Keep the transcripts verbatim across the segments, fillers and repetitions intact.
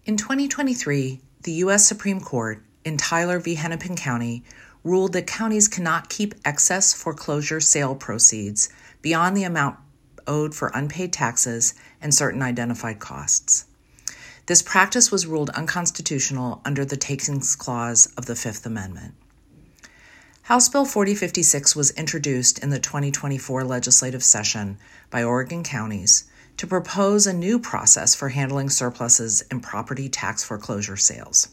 In twenty twenty-three, the U S Supreme Court, in Tyler v. Hennepin County, ruled that counties cannot keep excess foreclosure sale proceeds beyond the amount owed for unpaid taxes and certain identified costs. This practice was ruled unconstitutional under the Takings Clause of the Fifth Amendment. House Bill forty fifty-six was introduced in the twenty twenty-four legislative session by Oregon counties to propose a new process for handling surpluses in property tax foreclosure sales.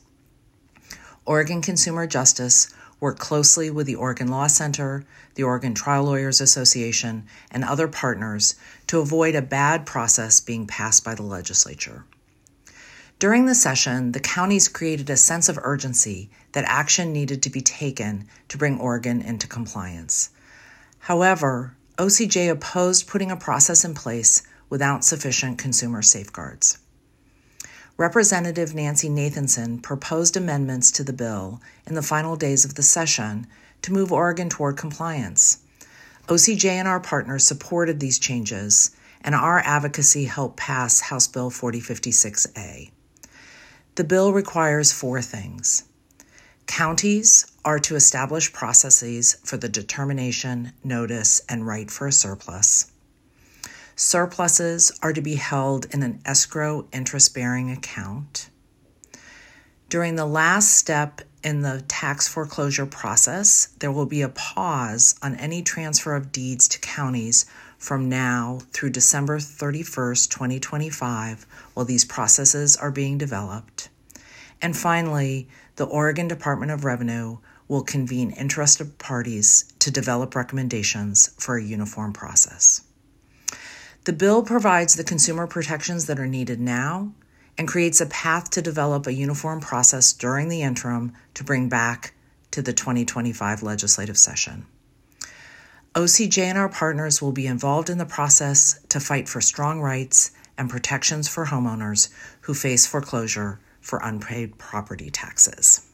Oregon Consumer Justice worked closely with the Oregon Law Center, the Oregon Trial Lawyers Association, and other partners to avoid a bad process being passed by the legislature. During the session, the counties created a sense of urgency that action needed to be taken to bring Oregon into compliance. However, O C J opposed putting a process in place without sufficient consumer safeguards. Representative Nancy Nathanson proposed amendments to the bill in the final days of the session to move Oregon toward compliance. O C J and our partners supported these changes, and our advocacy helped pass House Bill forty fifty-six A. The bill requires four things. Counties are to establish processes for the determination, notice, and right for a surplus. Surpluses are to be held in an escrow interest-bearing account. During the last step in the tax foreclosure process, there will be a pause on any transfer of deeds to counties from now through December thirty-first, twenty twenty-five, while these processes are being developed. And finally, the Oregon Department of Revenue will convene interested parties to develop recommendations for a uniform process. The bill provides the consumer protections that are needed now and creates a path to develop a uniform process during the interim to bring back to the twenty twenty-five legislative session. O C J and our partners will be involved in the process to fight for strong rights and protections for homeowners who face foreclosure for unpaid property taxes.